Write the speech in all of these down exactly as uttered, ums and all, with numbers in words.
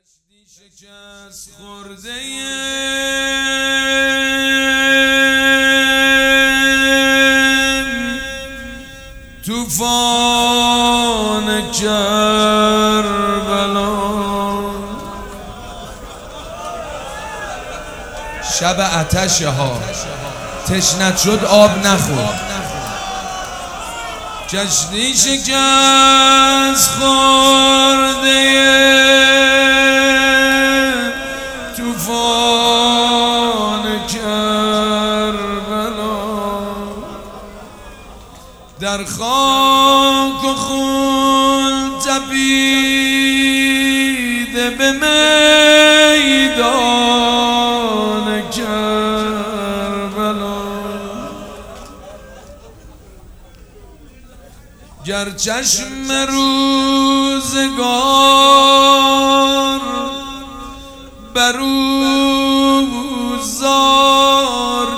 کشتی شکست خورده طوفان کربلا، شب آتش ها تشنت شد آب نخورد. کشتی شکست خورده طوفان کربلا، در خاک و خون تپیده به میدان کربلا. گر چشم روزگار بر او زار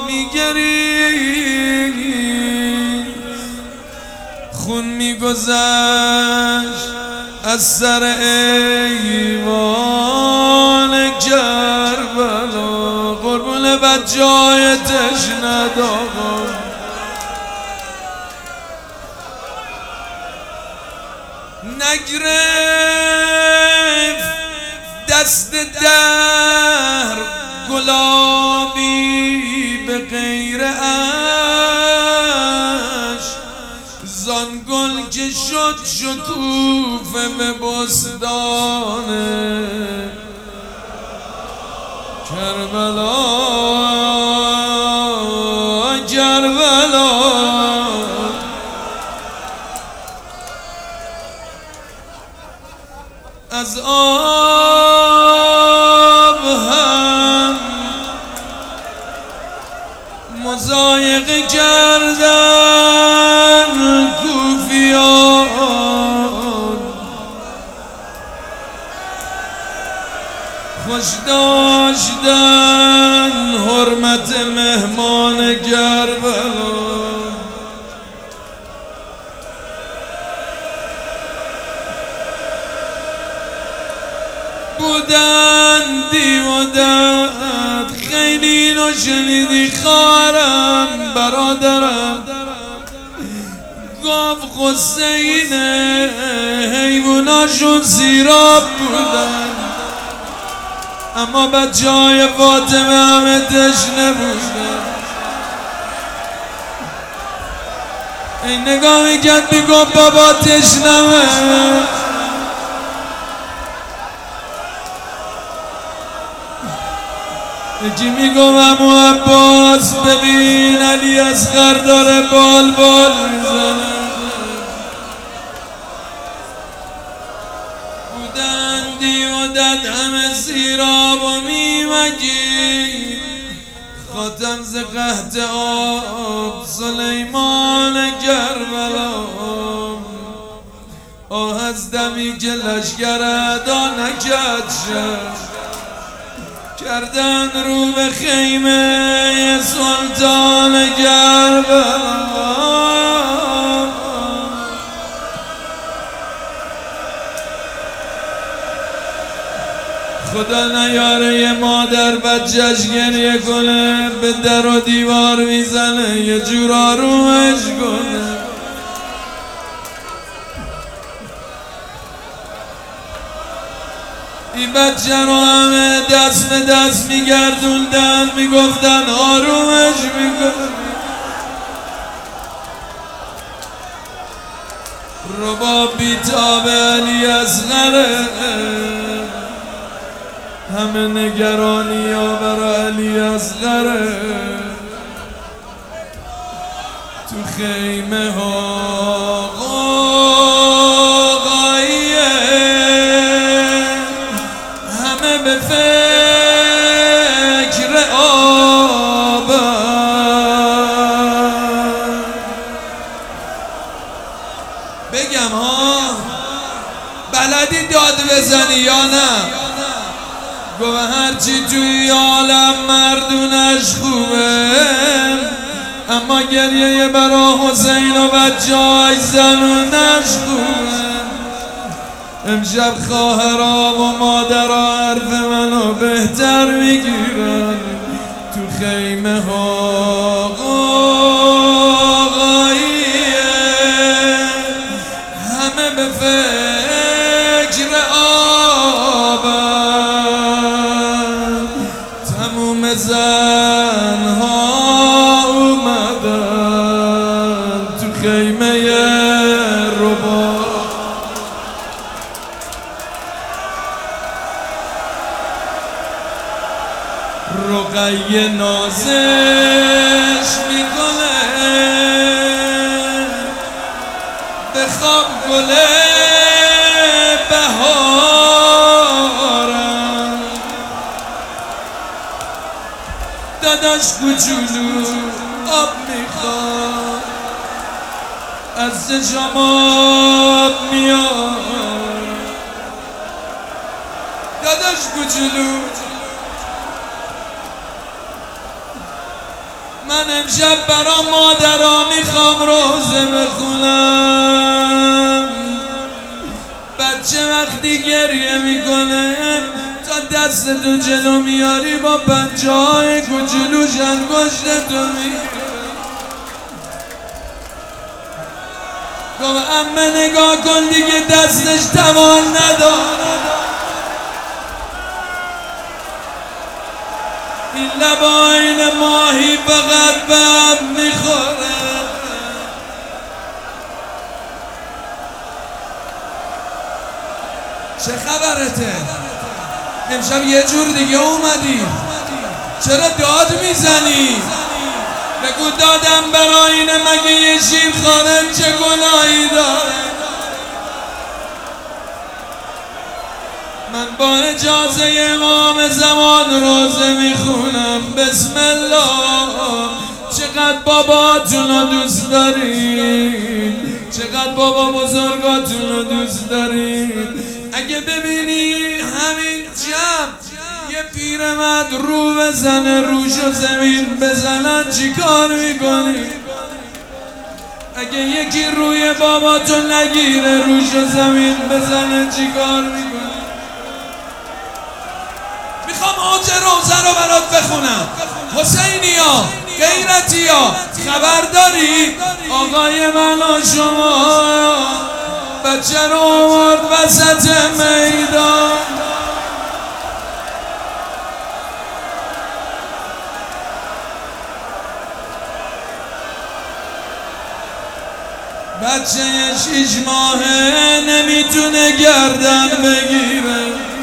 می‌گریست، خون می‌گذشت از سر ایوان کربلا. قربون بچه‌های تشنه آقا، نگرفت دست دهر گلابی به غیر عشق، زان گل که شد شکوفه به بستان کربلا. کربلا از آب هم مضایقه کردن کوفیان، خوش داشتن حرمت مهمان کربلا. بودن دیودت خیلی نو شنیدی خواهرم برادرم، گاو غصه اینه حیواناشون سیراب بودن، اما بچه های فاطمه همه تشنه بودن. این نگاه میکرد میگفت بابا تشنمه، یکی میگم امو عباس ببین علی اصغر داره بال بال میزنه. بودن دیودت همه سیراب و میمگی، خاتم ز قحط آب سلیمان کربلا. آه از دمی که لشگر ادا نکرد شد، کردن رو به خیمه سلطان کربلا. خدا نیاره یه مادر بچهش گریه کنه به در و دیوار میزنه یه جور آرومش کنه. این بچه رو همه دست به دست میگردوندن میگفتن آرومش میکن. رباب بیتاب علی اصغره، همه نگرانی ها برای علی اصغره. تو خیمه ها به فکر آب، بگم ها بلدی داد بزنی یا نه؟ گوه هرچی توی عالم مردونش خوبه، اما گریه برا حسین و بچه های زنونش خوبه. امشب خواهرها و مادرها خیمه ها قاقاییه، همه به فکر آبن، تموم زنها اومدن تو خیمه ربا. رقیه نازش میکنه به خواب گل بهارم، داداش کوچولو آب میخواد از چشام آب میاد، داداش کوچولو من امشب برا مادرها میخوام روزه بخونم. بچه وقتی گریه میکنه تا دستتو جلو میاری با بچه های کوچولوش انگشتتو میگیره. گفت امه نگاه کن دیگه دستش توان نداره، این لباین ماهی فقط به هم میخوره. چه خبرته؟ امشب یه جور دیگه اومدی، چرا داد میزنی؟ بگو دادم برای اینه، مگه یه شیر خانه چه گناهی داره؟ من با اجازه امام زمان روزه میخونم. بسم الله. چقدر باباتون رو دوست دارید، چقدر بابا بزرگاتون رو دوست دارید. اگه ببینی همین جمع یه پیرمرد رو بزنه روشو زمین بزنن چی کار میکنی؟ اگه یکی روی باباتون نگیره روشو زمین بزنه چی کار میکنی؟ میخوام اوج روزه رو برات بخونم. حسینیا، غیرتیا، خبر داری؟ آقای من و شما بچه رو آورد وسط میدان. بچه شیش ماهه نمیتونه گردن بگیره،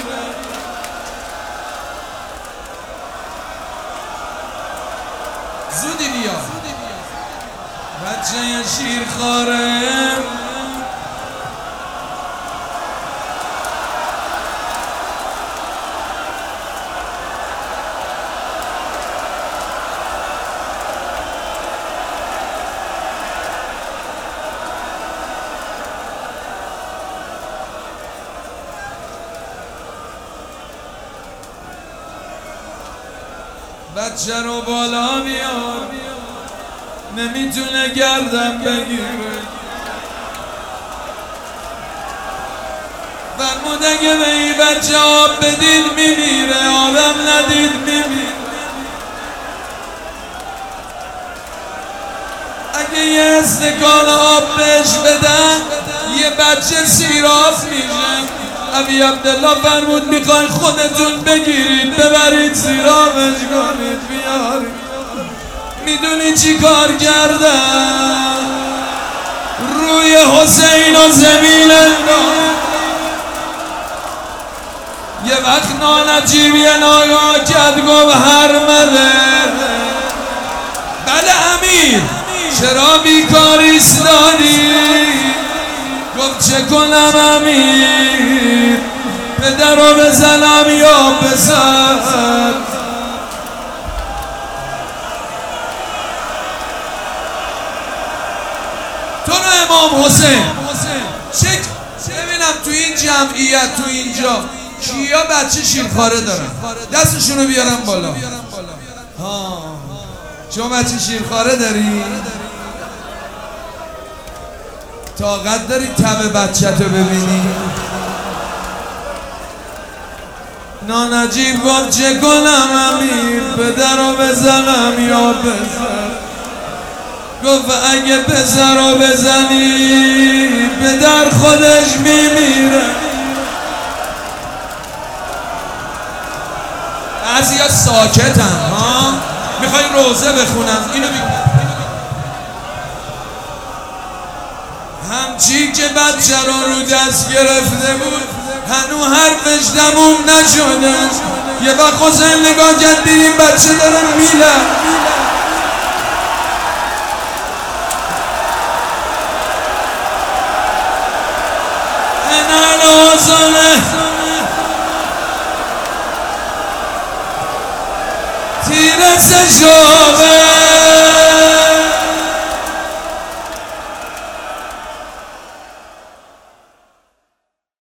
زودی بیا. بچه شیرخواره بچه رو بالا میاد نمیتونه گردن بگیره. فرمود اگه به این بچه آب بدید میمیره، آبم ندید میمیره. اگه یه استکان آب بهش بدن یه بچه سیراب میشه. ابی عبدالله فرمود میخواین خودتون بگیرید ببرید سیرابش کنید بیارید. میدونی چی کار کردن؟ روی حسین و زمین انداخت. یه وقت نانجیبی ناگاه کرد گفت هرمله. بله امیر چرا بیکار ایستادی؟ گفت چه کنم امیر، پدر رو بزنم یا پسر؟ تو رو امام حسین چک ببینم تو این جمعیت تو اینجا کیا بچه شیرخواره دارن؟ دستشونو بیارم بالا. ها شما بچه شیرخواره داری؟ طاقت داری تب بچه تو ببینی؟ نانجیب گفت چه کنم امیر، پدر رو بزنم یا بزن؟ گفت اگه پسر رو بزنی پدر خودش میمیره. بعضی ها ساکتن ها، میخوای روزه بخونم اینو بگم. همچی که بچه رو رو دست گرفته بود هنو حرفش تموم نشده. یه وقت حسین نگاه کرد دید این بچه داره میله. این حسنه تیره سه شد